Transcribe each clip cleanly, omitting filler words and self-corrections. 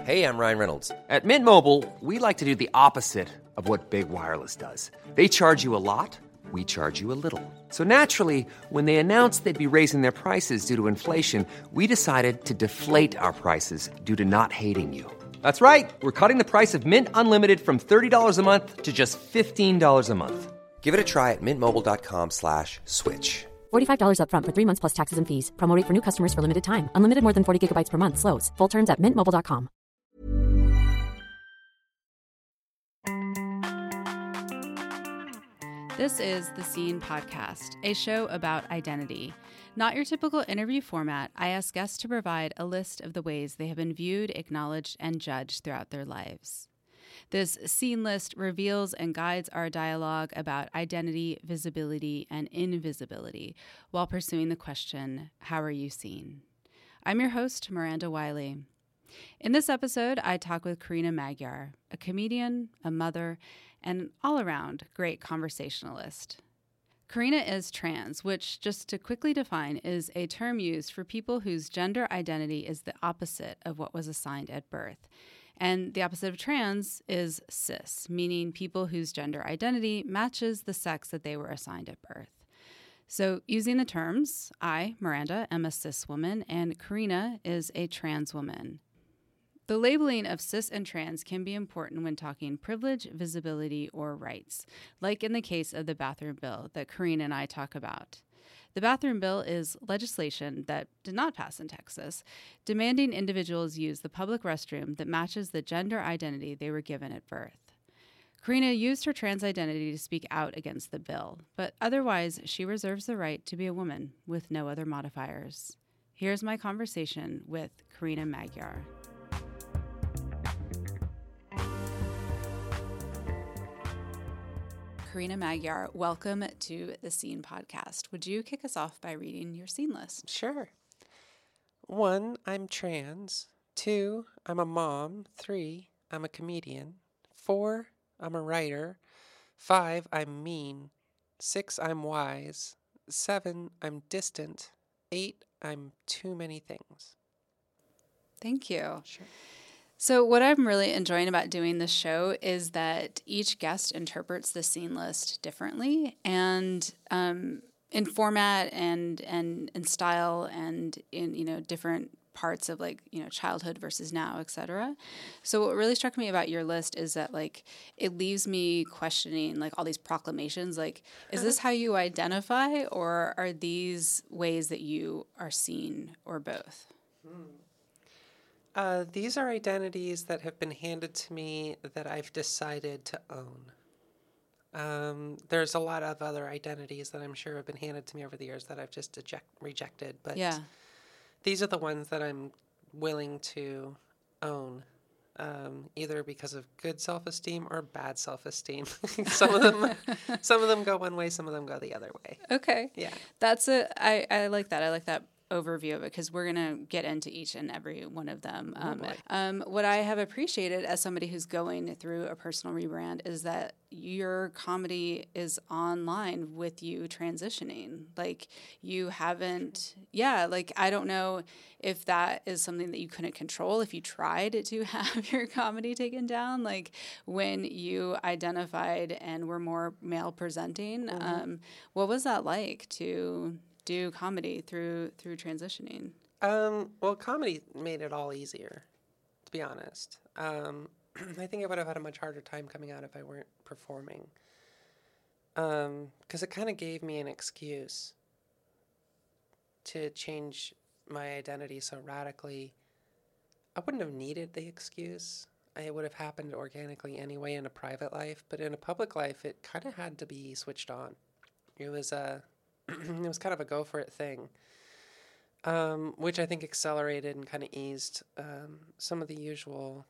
Hey, I'm Ryan Reynolds. At Mint Mobile, we like to do the opposite of what Big Wireless does. They charge you a lot, we charge you a little. So naturally, when they announced they'd be raising their prices due to inflation, we decided to deflate our prices due to not hating you. That's right. We're cutting the price of Mint Unlimited from $30 a month to just $15 a month. Give it a try at mintmobile.com/switch. $45 up front for 3 months plus taxes and fees. Promo rate for new customers for limited time. Unlimited more than 40 gigabytes per month. Slows full terms at mintmobile.com. This is The Scene Podcast, a show about identity. Not your typical interview format, I ask guests to provide a list of the ways they have been viewed, acknowledged, and judged throughout their lives. This scene list reveals and guides our dialogue about identity, visibility, and invisibility while pursuing the question, how are you seen? I'm your host, Miranda Wiley. In this episode, I talk with Karina Magyar, a comedian, a mother, and an all-around great conversationalist. Karina is trans, which, just to quickly define, is a term used for people whose gender identity is the opposite of what was assigned at birth. And the opposite of trans is cis, meaning people whose gender identity matches the sex that they were assigned at birth. So using the terms, I, Miranda, am a cis woman, and Karina is a trans woman. The labeling of cis and trans can be important when talking privilege, visibility, or rights, like in the case of the bathroom bill that Karina and I talk about. The bathroom bill is legislation that did not pass in Texas, demanding individuals use the public restroom that matches the gender identity they were given at birth. Karina used her trans identity to speak out against the bill, but otherwise she reserves the right to be a woman with no other modifiers. Here's my conversation with Karina Magyar. Karina Magyar, welcome to the Scene Podcast. Would you kick us off by reading your scene list? Sure. 1, I'm trans. 2, I'm a mom. 3, I'm a comedian. 4, I'm a writer. 5, I'm mean. 6, I'm wise. 7, I'm distant. 8, I'm too many things. Thank you. Sure. So what I'm really enjoying about doing this show is that each guest interprets the scene list differently, and in format and in style and in different parts of childhood versus now, etc. So what really struck me about your list is that it leaves me questioning all these proclamations. Is this how you identify, or are these ways that you are seen, or both? These are identities that have been handed to me that I've decided to own. There's a lot of other identities that I'm sure have been handed to me over the years that I've just rejected, but these are the ones that I'm willing to own, either because of good self-esteem or bad self-esteem. Some of them go one way, some of them go the other way. Okay. Yeah. I like that. I like that overview of it, because we're going to get into each and every one of them. What I have appreciated as somebody who's going through a personal rebrand is that your comedy is online with you transitioning. You haven't, I don't know if that is something that you couldn't control if you tried to have your comedy taken down, when you identified and were more male presenting. Mm-hmm. What was that like to do comedy through transitioning? Well, comedy made it all easier, to be honest. I think I would have had a much harder time coming out if I weren't performing. Because it kind of gave me an excuse to change my identity so radically. I wouldn't have needed the excuse. It would have happened organically anyway in a private life, but in a public life, it kind of had to be switched on. It was it was kind of a go for it thing, which I think accelerated and kind of eased some of the usual,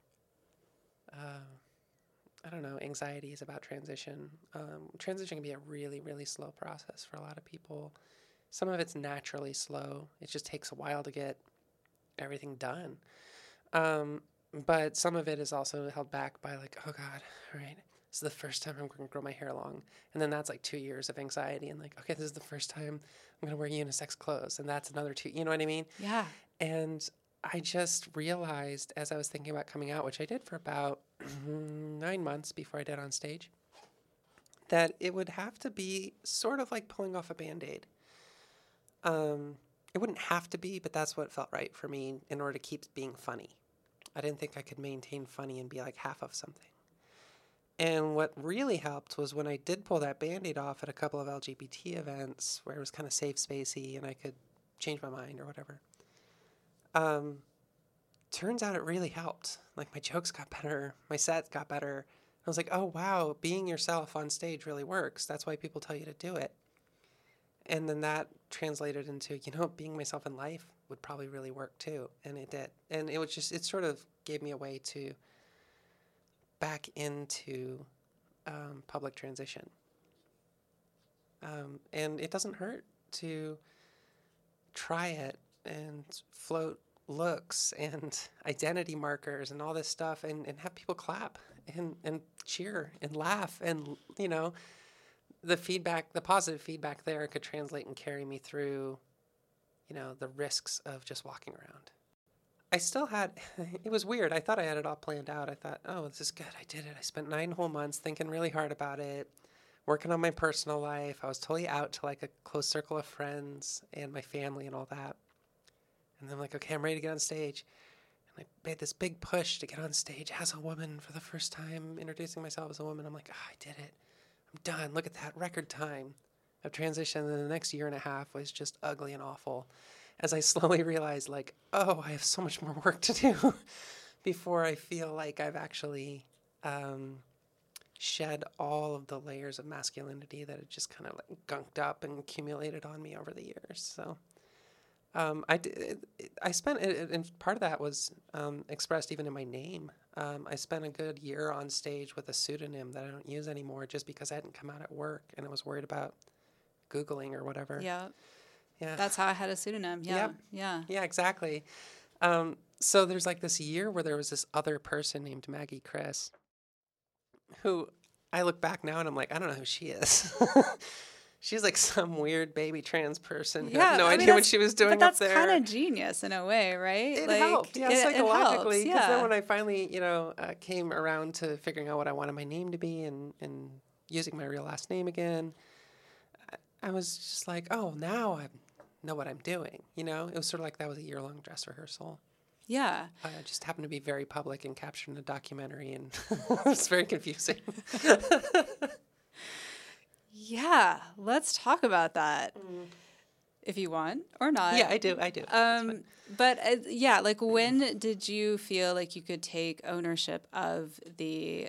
anxieties about transition. Transition can be a really, really slow process for a lot of people. Some of it's naturally slow. It just takes a while to get everything done. But some of it is also held back by oh God, all right, this is the first time I'm going to grow my hair long. And then that's 2 years of anxiety and okay, this is the first time I'm going to wear unisex clothes. And that's another 2, you know what I mean? Yeah. And I just realized as I was thinking about coming out, which I did for about 9 months before I did on stage, that it would have to be sort of like pulling off a Band-Aid. It wouldn't have to be, but that's what felt right for me in order to keep being funny. I didn't think I could maintain funny and be like half of something. And what really helped was when I did pull that Band-Aid off at a couple of LGBT events where it was kind of safe spacey and I could change my mind or whatever. Turns out it really helped. Like my jokes got better, my sets got better. I was like, oh wow, being yourself on stage really works. That's why people tell you to do it. And then that translated into, being myself in life would probably really work too. And it did. And it sort of gave me a way to back into public transition. And it doesn't hurt to try it and float looks and identity markers and all this stuff and have people clap and cheer and laugh. And, the feedback, the positive feedback there could translate and carry me through, the risks of just walking around. I still had, it was weird. I thought I had it all planned out. I thought, oh, this is good. I did it. I spent 9 whole months thinking really hard about it, working on my personal life. I was totally out to like a close circle of friends and my family and all that. And then I'm like, okay, I'm ready to get on stage. And I made this big push to get on stage as a woman for the first time, introducing myself as a woman. I'm like, I did it. I'm done. Look at that record time of transition. And then the next year and a half was just ugly and awful as I slowly realized, like, oh, I have so much more work to do before I feel like I've actually shed all of the layers of masculinity that had just kind of like gunked up and accumulated on me over the years. So I spent, and part of that was expressed even in my name. I spent a good year on stage with a pseudonym that I don't use anymore just because I hadn't come out at work and I was worried about Googling or whatever. Yeah. Yeah. That's how I had a pseudonym. Yeah. Yep. Yeah. Yeah, exactly. So there's like this year where there was this other person named Maggie Chris who I look back now and I'm like, I don't know who she is. She's like some weird baby trans person who had no idea what she was doing but up there. that's kind of genius in a way, right? It like, helped, yeah, psychologically. Because yeah. then when I finally, came around to figuring out what I wanted my name to be and using my real last name again, I was just like, oh, now I know what I'm doing. It was sort of like that was a year-long dress rehearsal. Yeah. I just happened to be very public and captured in a documentary, and it's very confusing. Yeah, let's talk about that if you want or not. Yeah, I do. But like when did you feel like you could take ownership of the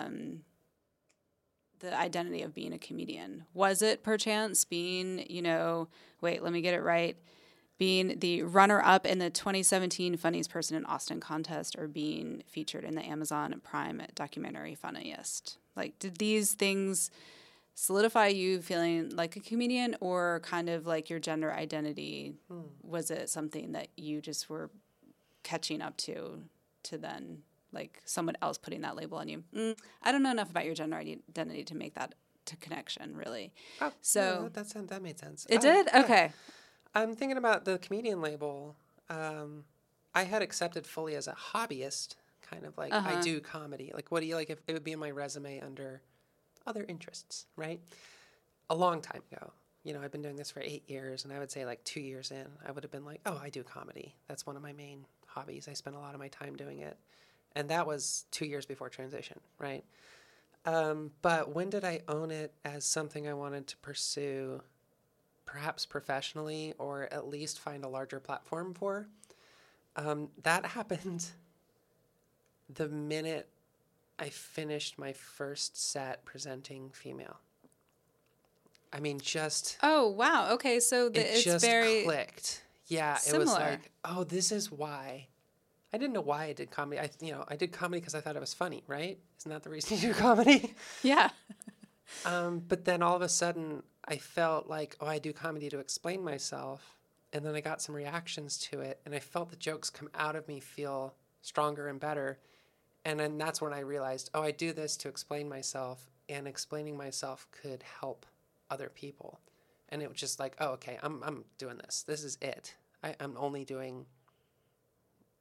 identity of being a comedian? Was it perchance being, wait, let me get it right, being the runner-up in the 2017 Funniest Person in Austin contest or being featured in the Amazon Prime documentary Funniest? Like, did these things solidify you feeling like a comedian or kind of like your gender identity? Was it something that you just were catching up to then like someone else putting that label on you? I don't know enough about your gender identity to make that connection really. Oh, so yeah, that made sense. It did? Yeah. Okay. I'm thinking about the comedian label. I had accepted fully as a hobbyist, kind of like I do comedy. Like, what do you like if it would be in my resume under other interests, right? A long time ago. I've been doing this for 8 years, and I would say like 2 years in, I would have been like, oh, I do comedy. That's one of my main hobbies. I spend a lot of my time doing it. And that was 2 years before transition, right? But when did I own it as something I wanted to pursue, perhaps professionally, or at least find a larger platform for? That happened the minute I finished my first set presenting female. I mean, just... Oh, wow. Okay, so it's just very... clicked. Yeah, similar. It was like, oh, this is why. I didn't know why I did comedy. I did comedy because I thought it was funny, right? Isn't that the reason you do comedy? Yeah. But then all of a sudden, I felt like, oh, I do comedy to explain myself. And then I got some reactions to it, and I felt the jokes come out of me feel stronger and better. And then that's when I realized, oh, I do this to explain myself, and explaining myself could help other people. And it was just like, oh, okay, I'm doing this. This is it. I'm only doing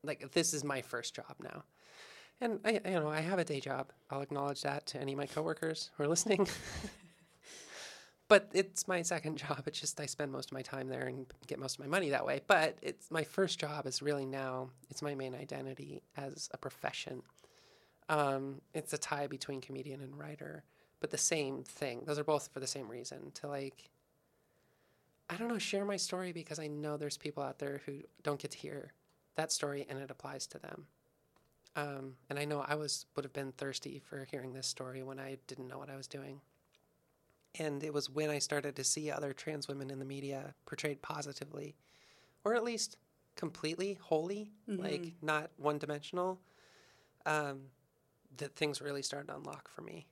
like, this is my first job now. And I have a day job. I'll acknowledge that to any of my coworkers who are listening. But it's my second job. It's just I spend most of my time there and get most of my money that way. But it's my first job is really now, it's my main identity as a profession. It's a tie between comedian and writer, but the same thing. Those are both for the same reason, to like, I don't know, share my story, because I know there's people out there who don't get to hear that story and it applies to them. And I know I would have been thirsty for hearing this story when I didn't know what I was doing. And it was when I started to see other trans women in the media portrayed positively, or at least completely, wholly, like not one-dimensional, that things really started to unlock for me.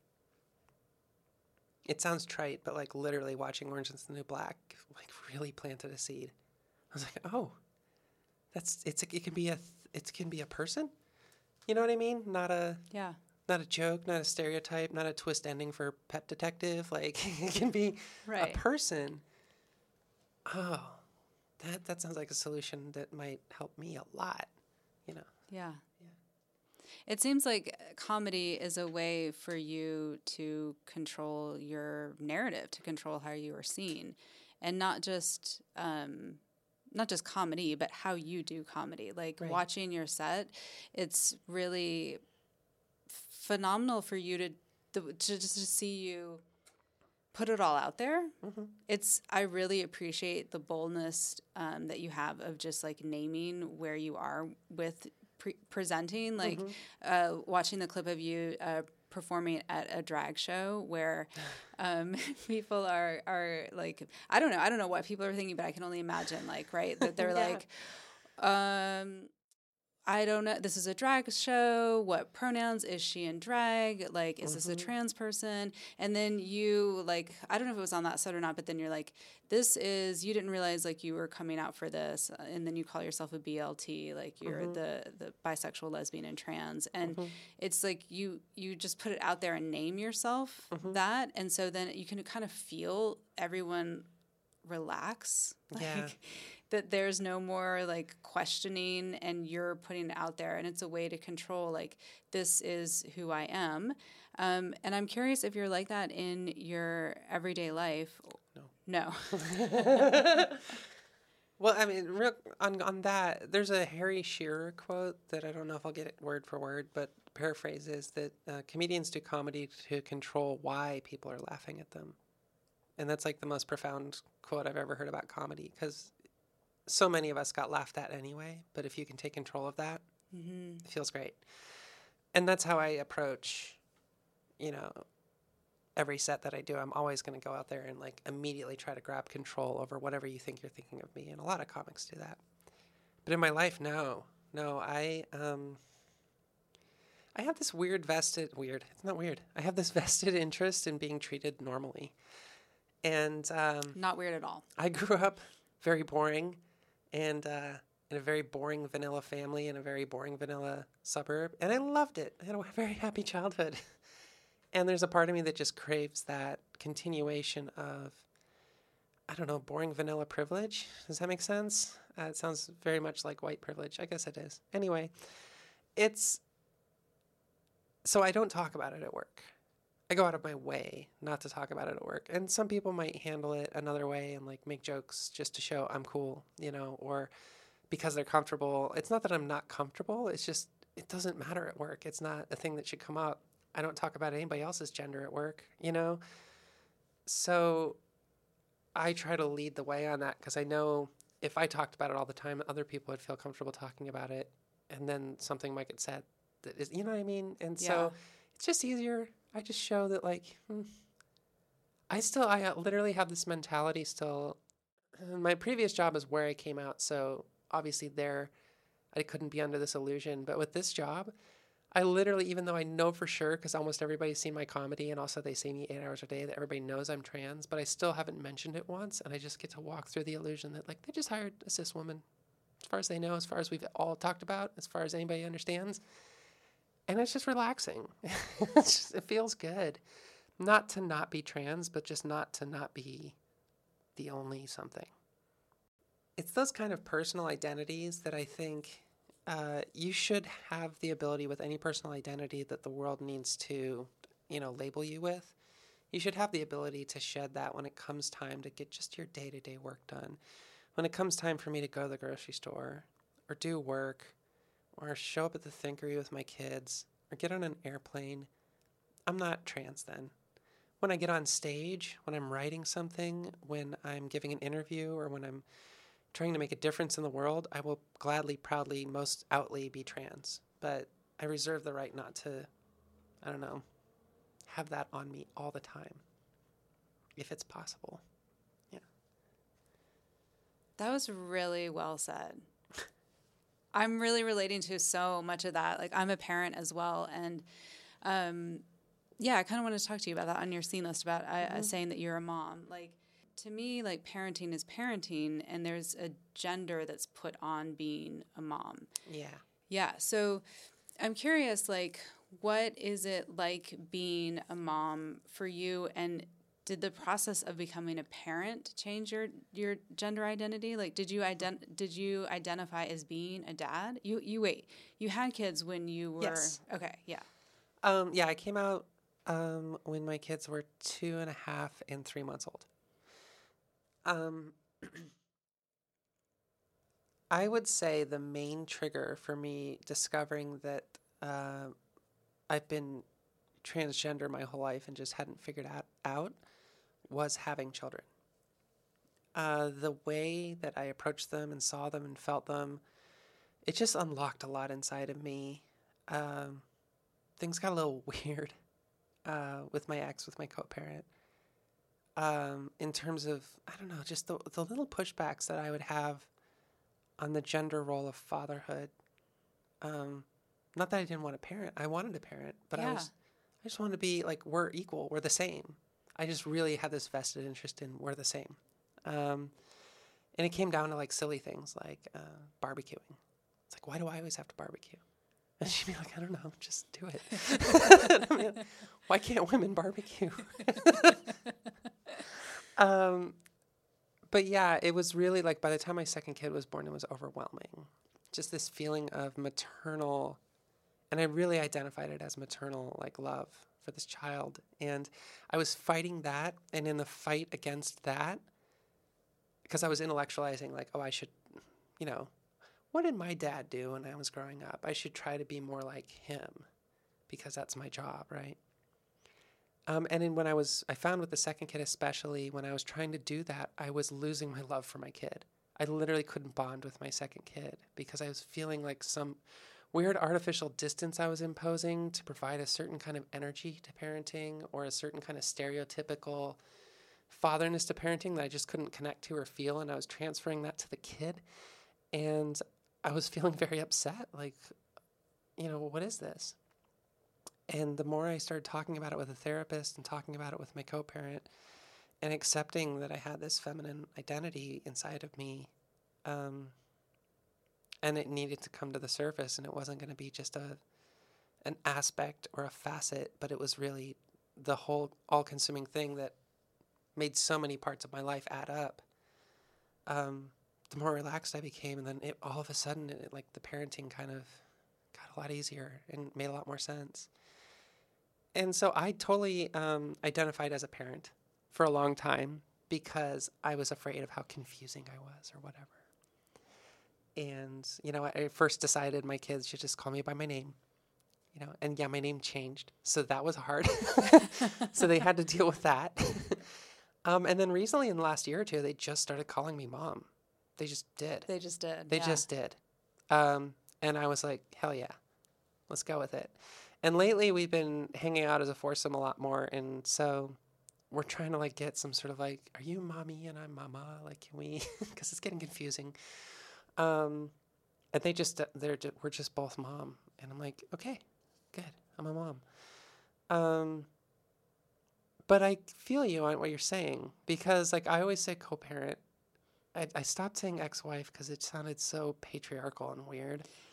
It sounds trite, but like literally watching Orange is the New Black like really planted a seed. I was like, oh, it can be a person. You know what I mean? Not a joke, not a stereotype, not a twist ending for Pet Detective. Like, it can be a person. Oh, that sounds like a solution that might help me a lot, you know? Yeah. It seems like comedy is a way for you to control your narrative, to control how you are seen, and not just comedy, but how you do comedy. Like watching your set, it's really phenomenal for you to see you put it all out there. I really appreciate the boldness that you have of just like naming where you are with presenting, like watching the clip of you performing at a drag show where people are like, I don't know what people are thinking, but I can only imagine, like, right, that they're like, I don't know, this is a drag show, what pronouns is she in drag, like, is this a trans person? And then you, like, I don't know if it was on that set or not, but then you're like, you didn't realize, like, you were coming out for this, and then you call yourself a BLT, like, you're the bisexual, lesbian, and trans, and it's like, you just put it out there and name yourself that, and so then you can kind of feel everyone relax, like, that there's no more like questioning, and you're putting it out there, and it's a way to control, like, this is who I am. And I'm curious if you're like that in your everyday life. No. Well, I mean, on that, there's a Harry Shearer quote that I don't know if I'll get it word for word, but paraphrase is that comedians do comedy to control why people are laughing at them. And that's like the most profound quote I've ever heard about comedy, because so many of us got laughed at anyway, but if you can take control of that, it feels great. And that's how I approach, every set that I do. I'm always going to go out there and like immediately try to grab control over whatever you think you're thinking of me. And a lot of comics do that. But in my life, no, I have this it's not weird. I have this vested interest in being treated normally. And not weird at all. I grew up very boring, and in a very boring vanilla family in a very boring vanilla suburb, and I loved it. I had a very happy childhood. And there's a part of me that just craves that continuation of, I don't know, boring vanilla privilege. Does that make sense? It sounds very much like white privilege. I guess it is. Anyway, so I don't talk about it at work. I go out of my way not to talk about it at work. And some people might handle it another way and like make jokes just to show I'm cool, or because they're comfortable. It's not that I'm not comfortable. It's just, it doesn't matter at work. It's not a thing that should come up. I don't talk about anybody else's gender at work, So I try to lead the way on that, because I know if I talked about it all the time, other people would feel comfortable talking about it, and then something might get said that is, you know what I mean? And so it's just easier. I just show that, like, I literally have this mentality still. My previous job is where I came out, so obviously there I couldn't be under this illusion. But with this job, I literally, even though I know for sure, because almost everybody's seen my comedy, and also they see me 8 hours a day, that everybody knows I'm trans, but I still haven't mentioned it once, and I just get to walk through the illusion that, like, they just hired a cis woman, as far as they know, as far as we've all talked about, as far as anybody understands. And it's just relaxing. It feels good. Not to not be trans, but just not to not be the only something. It's those kind of personal identities that I think You should have the ability with any personal identity that the world needs to, label you with. You should have the ability to shed that when it comes time to get just your day-to-day work done. When it comes time for me to go to the grocery store or do work or show up at the Thinkery with my kids or get on an airplane, I'm not trans then. When I get on stage, when I'm writing something, when I'm giving an interview, or when I'm trying to make a difference in the world, I will gladly, proudly, most outly be trans. But I reserve the right not to, have that on me all the time, if it's possible. Yeah. That was really well said. I'm really relating to so much of that. Like, I'm a parent as well. And, I kind of want to talk to you about that on your scene list about saying that you're a mom. Like, to me, like, parenting is parenting, and there's a gender that's put on being a mom. Yeah. Yeah. So I'm curious, like, what is it like being a mom for you? And did the process of becoming a parent change your gender identity? Like, did you identify as being a dad? You had kids when you were... Yes. Okay, yeah. I came out when my kids were 2.5 and 3 months old. I would say the main trigger for me discovering that I've been transgender my whole life and just hadn't figured out was having children. The way that I approached them and saw them and felt them, it just unlocked a lot inside of me. Things got a little weird with my ex, with my co-parent. In terms of, just the little pushbacks that I would have on the gender role of fatherhood. Not that I didn't want a parent. I wanted a parent, but Yeah. I just wanted to be like, we're equal, we're the same. I just really had this vested interest in we're the same. And it came down to like silly things like barbecuing. It's like, why do I always have to barbecue? And she'd be like, I don't know, just do it. Why can't women barbecue? But yeah, it was really like by the time my second kid was born, it was overwhelming. Just this feeling of maternal, and I really identified it as maternal, like love for this child. And I was fighting that, and in the fight against that, because I was intellectualizing like, oh, I should, what did my dad do when I was growing up? I should try to be more like him because that's my job, right? And then when I found with the second kid especially, when I was trying to do that, I was losing my love for my kid. I literally couldn't bond with my second kid because I was feeling like some weird artificial distance I was imposing to provide a certain kind of energy to parenting or a certain kind of stereotypical fatherness to parenting that I just couldn't connect to or feel, and I was transferring that to the kid. And I was feeling very upset, like, what is this? And the more I started talking about it with a therapist and talking about it with my co-parent and accepting that I had this feminine identity inside of me, and it needed to come to the surface, and it wasn't going to be just an aspect or a facet, but it was really the whole all-consuming thing that made so many parts of my life add up. The more relaxed I became, and then all of a sudden, like the parenting kind of got a lot easier and made a lot more sense. And so I totally identified as a parent for a long time because I was afraid of how confusing I was or whatever. And, I first decided my kids should just call me by my name, and yeah, my name changed. So that was hard. So they had to deal with that. And then recently in the last year or two, they just started calling me mom. They just did. They just did. They just did. And I was like, hell yeah, let's go with it. And lately we've been hanging out as a foursome a lot more. And so we're trying to like get some sort of like, are you mommy and I'm mama? Like, can we, because it's getting confusing. And we're just both mom. And I'm like, okay, good. I'm a mom. But I feel you on what you're saying because like I always say co-parent. I stopped saying ex-wife because it sounded so patriarchal and weird.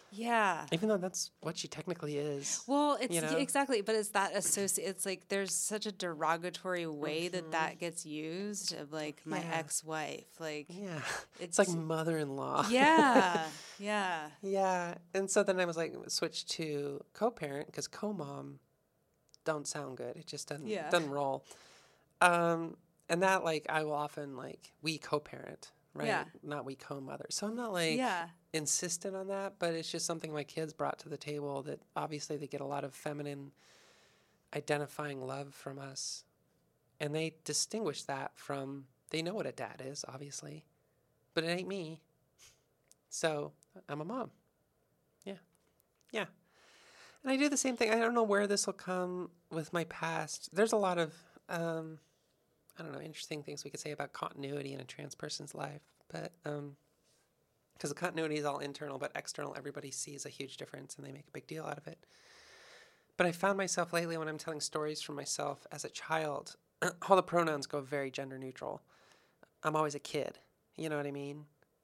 Yeah. Even though that's what she technically is. Well, it's you know? exactly, but it's that it's like there's such a derogatory way that gets used of like my Yeah. ex-wife. Like, Yeah. It's like mother-in-law. yeah. Yeah. Yeah. And so then I was like, switch to co-parent because co-mom don't sound good. It just doesn't roll. And that, like, I will often, like, we co-parent, right? Yeah. Not we co-mother. So I'm not, like, insistent on that, but it's just something my kids brought to the table that obviously they get a lot of feminine identifying love from us. And they distinguish that from, they know what a dad is, obviously, but it ain't me. So I'm a mom. Yeah. Yeah. And I do the same thing. I don't know where this will come with my past. There's a lot of, I don't know, interesting things we could say about continuity in a trans person's life. But, because the continuity is all internal, but external, everybody sees a huge difference and they make a big deal out of it. But I found myself lately when I'm telling stories from myself as a child, all the pronouns go very gender neutral. I'm always a kid. You know what I mean?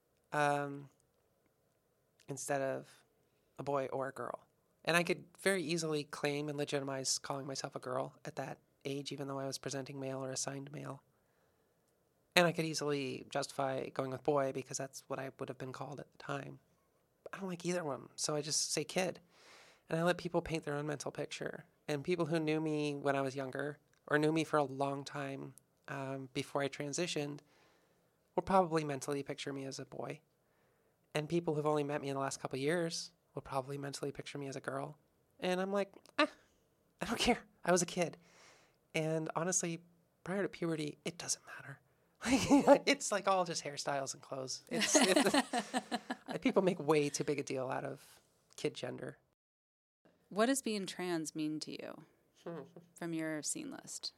Instead of a boy or a girl. And I could very easily claim and legitimize calling myself a girl at that age, even though I was presenting male or assigned male. And I could easily justify going with boy because that's what I would have been called at the time. I don't like either one, so I just say kid. And I let people paint their own mental picture. And people who knew me when I was younger or knew me for a long time before I transitioned will probably mentally picture me as a boy. And people who've only met me in the last couple of years will probably mentally picture me as a girl. And I'm like, I don't care. I was a kid. And honestly, prior to puberty, it doesn't matter. It's like all just hairstyles and clothes. People make way too big a deal out of kid gender. What does being trans mean to you from your scene list?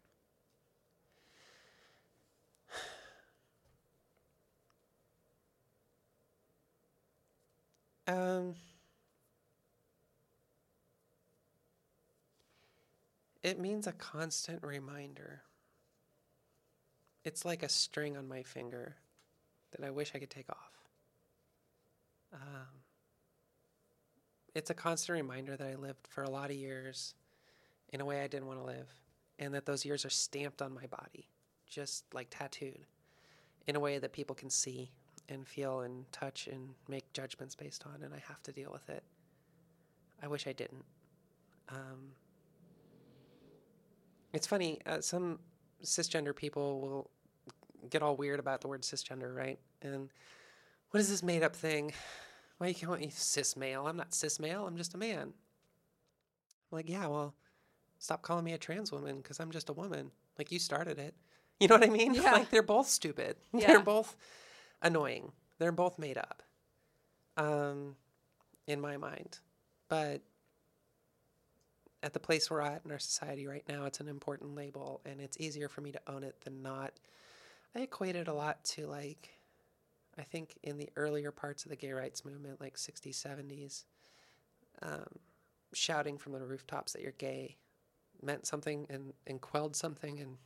It means a constant reminder. It's like a string on my finger that I wish I could take off. It's a constant reminder that I lived for a lot of years in a way I didn't want to live, and that those years are stamped on my body, just like tattooed, in a way that people can see and feel and touch and make judgments based on, and I have to deal with it. I wish I didn't. It's funny, some cisgender people will get all weird about the word cisgender, right? And what is this made up thing? Why you can't me cis male? I'm not cis male, I'm just a man. I'm like, yeah, well, stop calling me a trans woman because I'm just a woman. Like, you started it. You know what I mean? Yeah. Like, they're both stupid. Yeah. They're both annoying. They're both made up, in my mind. But at the place we're at in our society right now, it's an important label, and it's easier for me to own it than not. I equate it a lot to, like, I think in the earlier parts of the gay rights movement, like 60s, 70s, shouting from the rooftops that you're gay meant something and quelled something and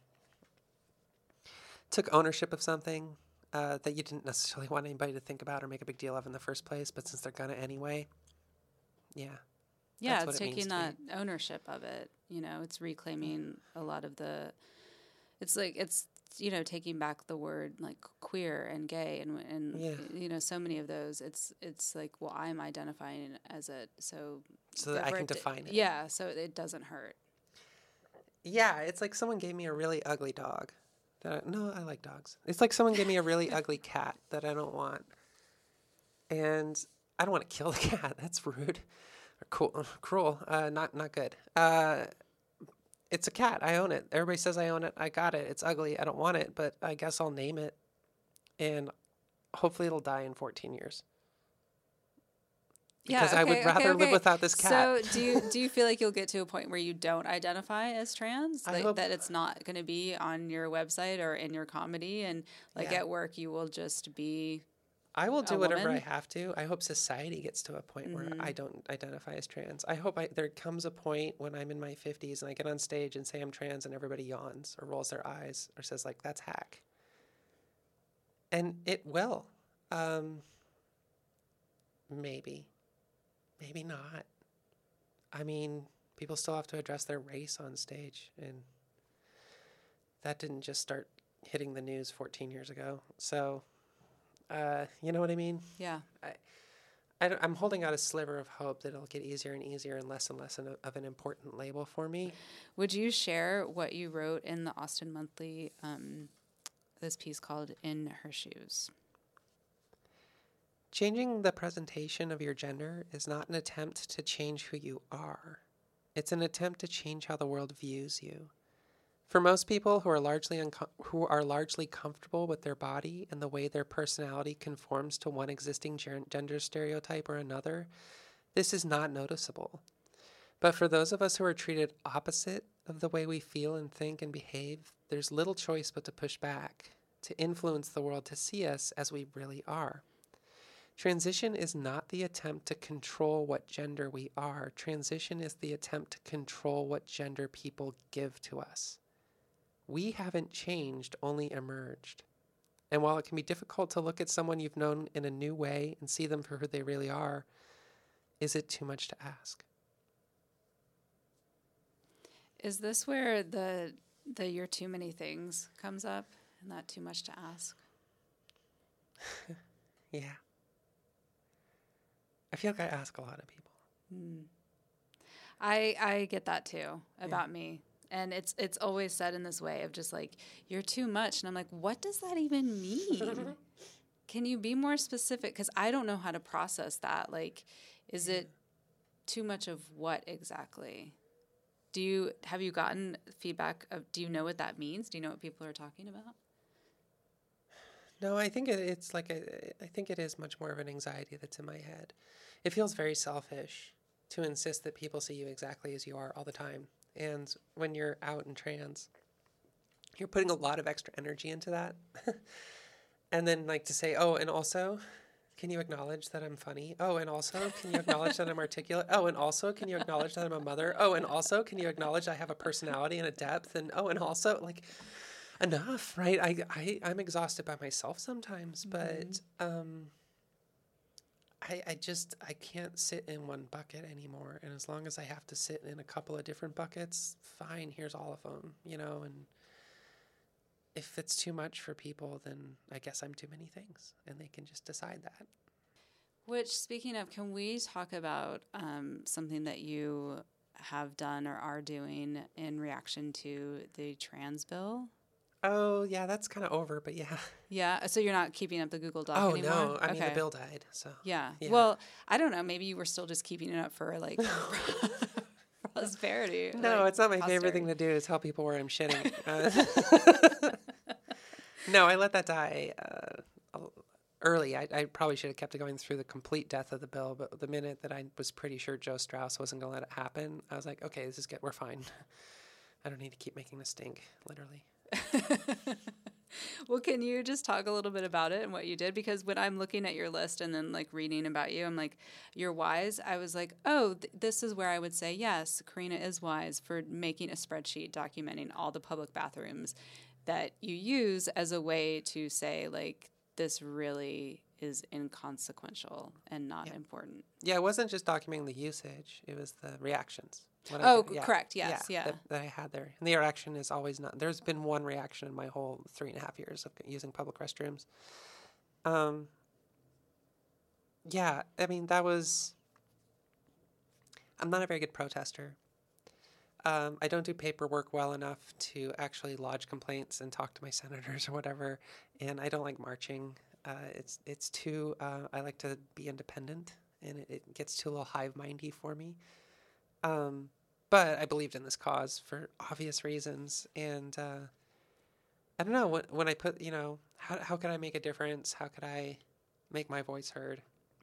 took ownership of something that you didn't necessarily want anybody to think about or make a big deal of in the first place, but since they're gonna anyway, yeah. Yeah, it's taking that ownership of it. You know, it's reclaiming a lot of the, it's like, it's, you know, taking back the word like queer and gay and you know, so many of those. It's like, well, I'm identifying as it, so that I can define it. Yeah, so it doesn't hurt. Yeah, it's like someone gave me a really ugly dog. No, I like dogs. It's like someone gave me a really ugly cat that I don't want. And I don't want to kill the cat. That's rude. Or cruel. Not good. It's a cat. I own it. Everybody says I own it. I got it. It's ugly. I don't want it, but I guess I'll name it. And hopefully it'll die in 14 years. Because I would rather live without this cat. So do you feel like you'll get to a point where you don't identify as trans? Like that it's not going to be on your website or in your comedy, and like at work you will just be I will do whatever I have to. I hope society gets to a point where I don't identify as trans. I hope there comes a point when I'm in my 50s and I get on stage and say I'm trans and everybody yawns or rolls their eyes or says, like, that's hack. And it will. Maybe. maybe not. I mean, people still have to address their race on stage, and that didn't just start hitting the news 14 years ago. So, you know what I mean? Yeah. I'm holding out a sliver of hope that it'll get easier and easier and less of an important label for me. Would you share what you wrote in the Austin Monthly, this piece called In Her Shoes? Changing the presentation of your gender is not an attempt to change who you are. It's an attempt to change how the world views you. For most people who are largely comfortable with their body and the way their personality conforms to one existing gender stereotype or another, this is not noticeable. But for those of us who are treated opposite of the way we feel and think and behave, there's little choice but to push back, to influence the world to see us as we really are. Transition is not the attempt to control what gender we are. Transition is the attempt to control what gender people give to us. We haven't changed, only emerged. And while it can be difficult to look at someone you've known in a new way and see them for who they really are, is it too much to ask? Is this where the you're too many things comes up, and that too much to ask? Yeah. I feel like I ask a lot of people. I get that too about me. And it's always said in this way of just like, you're too much. And I'm like, what does that even mean? Can you be more specific? Because I don't know how to process that. Like, is it too much of what exactly? Have you gotten feedback do you know what that means? Do you know what people are talking about? No, I think it's like I think it is much more of an anxiety that's in my head. It feels very selfish to insist that people see you exactly as you are all the time. And when you're out in trans, you're putting a lot of extra energy into that. And then like to say, oh, and also, can you acknowledge that I'm funny? Oh, and also, can you acknowledge that I'm articulate? Oh, and also, can you acknowledge that I'm a mother? Oh, and also, can you acknowledge I have a personality and a depth? And oh, and also, like, enough, right? I'm exhausted by myself sometimes, but I can't sit in one bucket anymore. And as long as I have to sit in a couple of different buckets, fine, here's all of them, you know, and if it's too much for people, then I guess I'm too many things, and they can just decide that. Which, speaking of, can we talk about something that you have done or are doing in reaction to the trans bill? Oh, yeah, that's kind of over, but yeah. Yeah, so you're not keeping up the Google Doc anymore? Oh, no, I mean, the bill died, so. Yeah. Well, I don't know, maybe you were still just keeping it up for, like, prosperity. No, it's not my favorite thing to do is tell people where I'm shitting. No, I let that die early. I probably should have kept it going through the complete death of the bill, but the minute that I was pretty sure Joe Strauss wasn't going to let it happen, I was like, okay, we're fine. I don't need to keep making this stink, literally. Well, can you just talk a little bit about it and what you did? Because when I'm looking at your list and then like reading about you, I'm like, you're wise. I was like, oh, this is where I would say, yes, Karina is wise for making a spreadsheet documenting all the public bathrooms that you use as a way to say, like, this really is inconsequential and not important. Yeah, it wasn't just documenting the usage. It was the reactions. Correct. Yes. Yeah. That I had there. And the reaction is always not. There's been one reaction in my whole 3.5 years of using public restrooms. Yeah, I mean, that was. I'm not a very good protester. I don't do paperwork well enough to actually lodge complaints and talk to my senators or whatever. And I don't like marching. It's too. I like to be independent, and it gets too a little hive-mindy for me. But I believed in this cause for obvious reasons. And I don't know, when I put, how could I make a difference? How could I make my voice heard?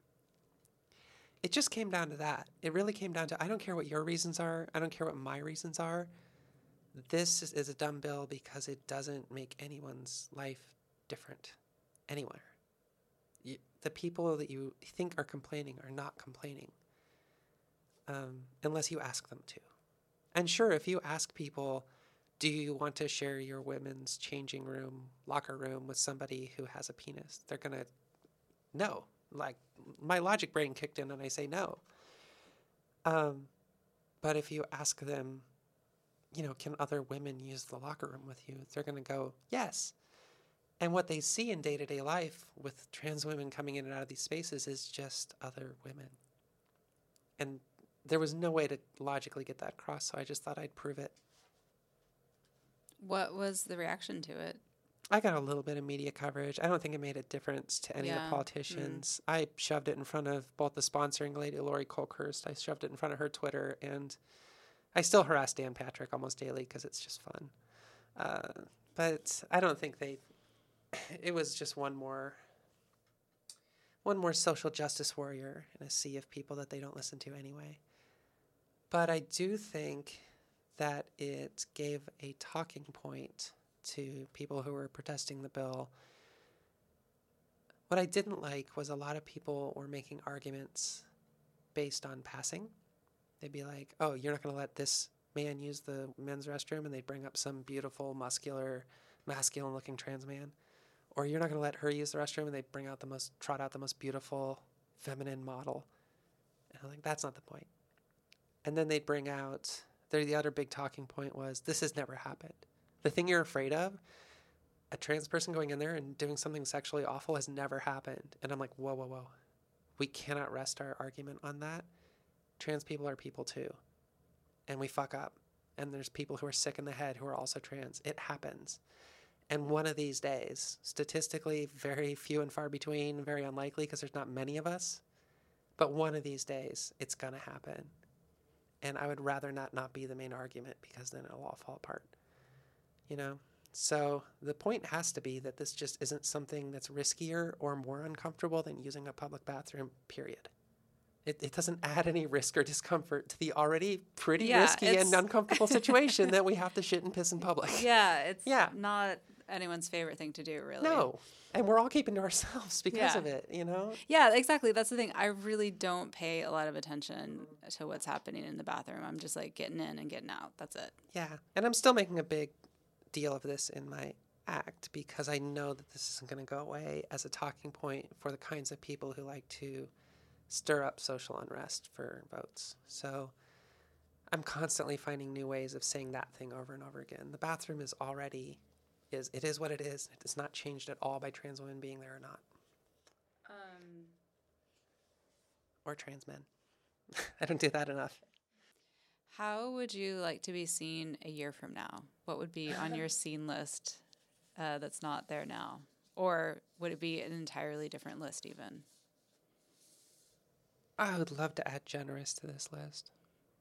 It just came down to that. It really came down to, I don't care what your reasons are. I don't care what my reasons are. This is a dumb bill because it doesn't make anyone's life different anywhere. The people that you think are complaining are not complaining. Unless you ask them to. And sure, if you ask people, do you want to share your women's changing room, locker room with somebody who has a penis? They're going to, no. Like, my logic brain kicked in and I say no. But if you ask them, can other women use the locker room with you? They're going to go, yes. And what they see in day-to-day life with trans women coming in and out of these spaces is just other women. And there was no way to logically get that across, so I just thought I'd prove it. What was the reaction to it? I got a little bit of media coverage. I don't think it made a difference to any of the politicians. I shoved it in front of both the sponsoring lady, Lori Colkhurst. I shoved it in front of her Twitter, and I still harass Dan Patrick almost daily because it's just fun. But I don't think it was just one more social justice warrior in a sea of people that they don't listen to anyway. But I do think that it gave a talking point to people who were protesting the bill. What I didn't like was a lot of people were making arguments based on passing. They'd be like, oh, you're not going to let this man use the men's restroom, and they'd bring up some beautiful, masculine-looking trans man. Or you're not going to let her use the restroom, and they'd trot out the most beautiful, feminine model. And I'm like, that's not the point. And then they'd bring out, the other big talking point was, this has never happened. The thing you're afraid of, a trans person going in there and doing something sexually awful has never happened. And I'm like, whoa, whoa, whoa. We cannot rest our argument on that. Trans people are people too. And we fuck up. And there's people who are sick in the head who are also trans. It happens. And one of these days, statistically very few and far between, very unlikely because there's not many of us, but one of these days it's going to happen. And I would rather not be the main argument because then it'll all fall apart. So the point has to be that this just isn't something that's riskier or more uncomfortable than using a public bathroom, period. It doesn't add any risk or discomfort to the already pretty risky and uncomfortable situation that we have to shit and piss in public. Yeah, it's not anyone's favorite thing to do, really. No. And we're all keeping to ourselves because of it, Yeah, exactly. That's the thing. I really don't pay a lot of attention to what's happening in the bathroom. I'm just like getting in and getting out. That's it. Yeah. And I'm still making a big deal of this in my act because I know that this isn't going to go away as a talking point for the kinds of people who like to stir up social unrest for votes. So I'm constantly finding new ways of saying that thing over and over again. The bathroom is what it is. It is not changed at all by trans women being there or not. Or trans men. I don't do that enough. How would you like to be seen a year from now? What would be on your scene list that's not there now? Or would it be an entirely different list even? I would love to add generous to this list.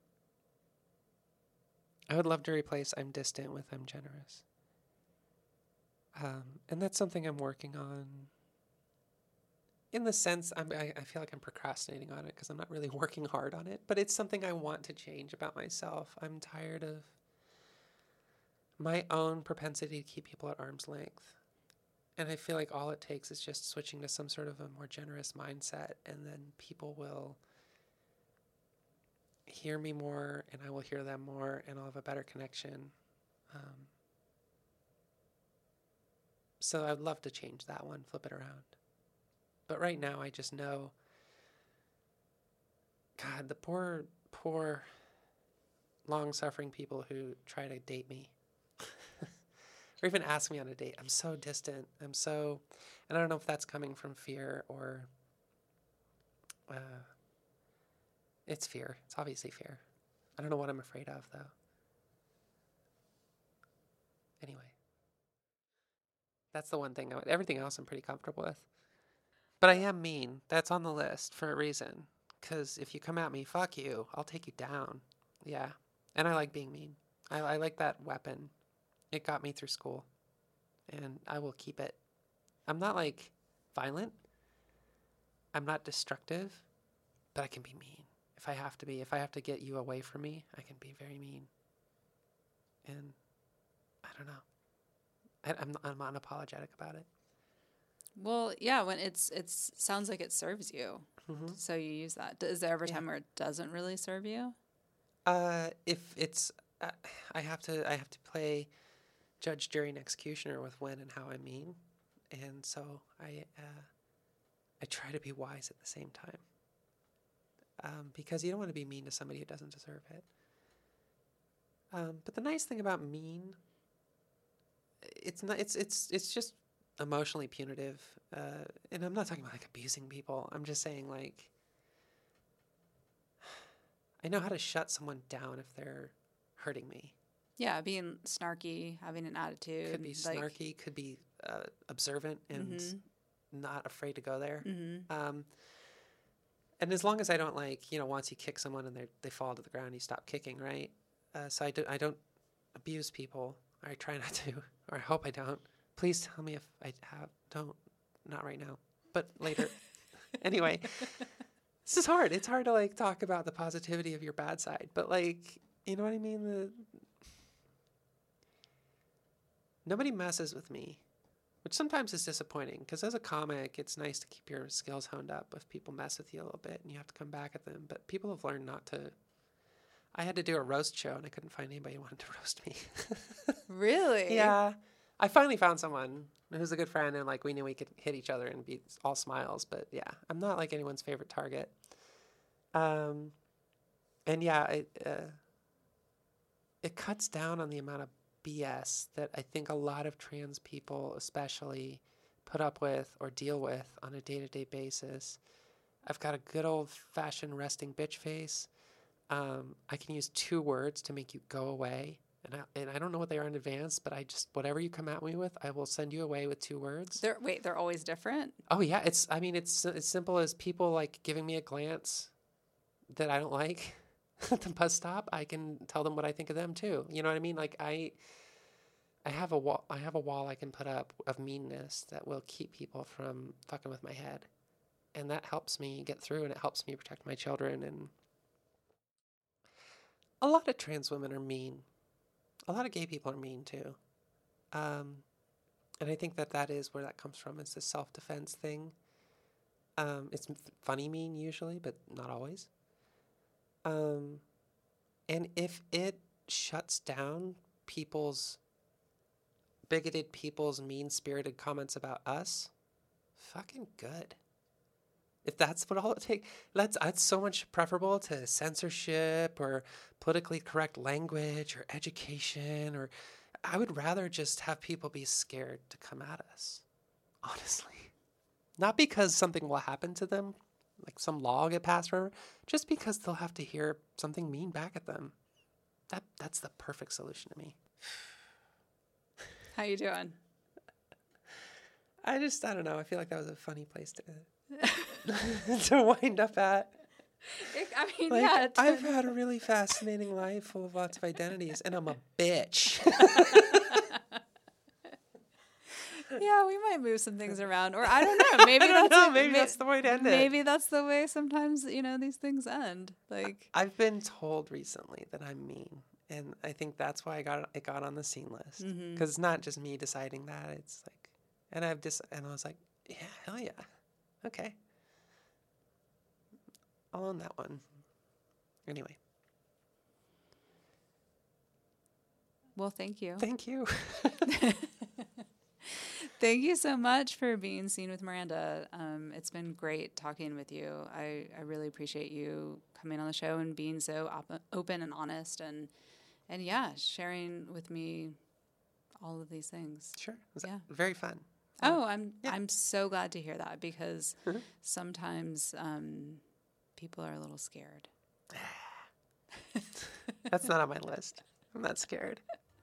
I would love to replace I'm distant with I'm generous. And that's something I'm working on. In the sense, I feel like I'm procrastinating on it because I'm not really working hard on it. But it's something I want to change about myself. I'm tired of my own propensity to keep people at arm's length. And I feel like all it takes is just switching to some sort of a more generous mindset, and then people will hear me more, and I will hear them more, and I'll have a better connection. So I'd love to change that one, flip it around. But right now, I just know, God, the poor, long-suffering people who try to date me. Or even ask me on a date. I'm so distant. And I don't know if that's coming from fear or, it's fear. It's obviously fear. I don't know what I'm afraid of, though. Anyway. That's the one thing. Everything else I'm pretty comfortable with. But I am mean. That's on the list for a reason. Because if you come at me, fuck you. I'll take you down. Yeah. And I like being mean. I like that weapon. It got me through school. And I will keep it. I'm not, violent. I'm not destructive. But I can be mean. If I have to be. If I have to get you away from me, I can be very mean. And I don't know. I'm unapologetic about it. Well, yeah, when it sounds like it serves you, so you use that. Is there ever a time where it doesn't really serve you? If it's, I have to play judge, jury, and executioner with when and how I mean, and so I try to be wise at the same time. because you don't want to be mean to somebody who doesn't deserve it. But the nice thing about mean, it's not. It's just emotionally punitive, and I'm not talking about like abusing people. I'm just saying like I know how to shut someone down if they're hurting me. Yeah, being snarky, having an attitude. Could be snarky, could be observant and not afraid to go there. And as long as I don't once you kick someone and they fall to the ground, you stop kicking, right? So I don't abuse people. I try not to, or I hope I don't. Please tell me if I don't. Not right now, but later. Anyway, this is hard. It's hard to talk about the positivity of your bad side, but you know what I mean? Nobody messes with me, which sometimes is disappointing because as a comic, it's nice to keep your skills honed up if people mess with you a little bit and you have to come back at them. But people have learned not to. I had to do a roast show and I couldn't find anybody who wanted to roast me. Really? Yeah. I finally found someone who's a good friend and we knew we could hit each other and be all smiles. But yeah, I'm not anyone's favorite target. And yeah, it cuts down on the amount of BS that I think a lot of trans people especially put up with or deal with on a day-to-day basis. I've got a good old-fashioned resting bitch face. I can use 2 words to make you go away. And I don't know what they are in advance, but whatever you come at me with, I will send you away with 2 words. They're always different? Oh, yeah. It's as simple as people giving me a glance that I don't like at the bus stop. I can tell them what I think of them too. You know what I mean? I have a wall I can put up of meanness that will keep people from fucking with my head. And that helps me get through, and it helps me protect my children. And a lot of trans women are mean. A lot of gay people are mean too. And I think that is where that comes from. It's this self-defense thing. It's funny mean usually, but not always. And if it shuts down bigoted people's mean-spirited comments about us, fucking good. If that's what all it takes, that's so much preferable to censorship or politically correct language or education, or I would rather just have people be scared to come at us, honestly. Not because something will happen to them, like some law will get passed forever, just because they'll have to hear something mean back at them. That's the perfect solution to me. How you doing? I don't know. I feel like that was a funny place to wind up at. Yeah. I've had a really fascinating life full of lots of identities, and I'm a bitch. Yeah, we might move some things around, or I don't know. Maybe maybe that's the way to end it. Maybe that's the way sometimes these things end. I've been told recently that I'm mean, and I think that's why it got on the scene list, because it's not just me deciding that. It's and I was like, yeah, hell yeah, okay, I'll own that one. Anyway. Well, thank you. Thank you. Thank you so much for being Seen with Miranda. It's been great talking with you. I really appreciate you coming on the show and being so open and honest and yeah, sharing with me all of these things. Sure. It was very fun. Oh, I'm so glad to hear that, because sometimes people are a little scared. That's not on my list. I'm not scared.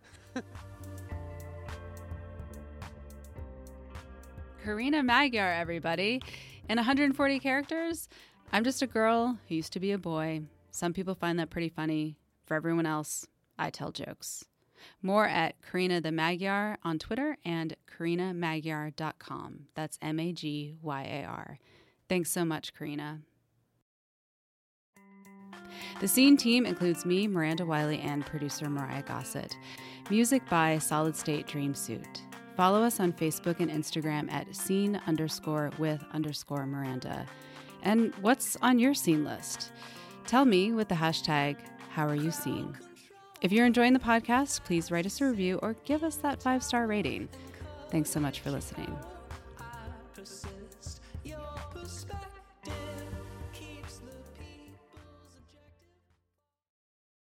Karina Magyar, everybody. In 140 characters, I'm just a girl who used to be a boy. Some people find that pretty funny. For everyone else, I tell jokes. More at Karina the Magyar on Twitter and KarinaMagyar.com. That's Magyar. Thanks so much, Karina. The Scene team includes me, Miranda Wiley, and producer Mariah Gossett. Music by Solid State Dream Suit. Follow us on Facebook and Instagram at scene_with_Miranda. And what's on your scene list? Tell me with the hashtag #HowAreYouSeen. If you're enjoying the podcast, please write us a review or give us that 5-star rating. Thanks so much for listening.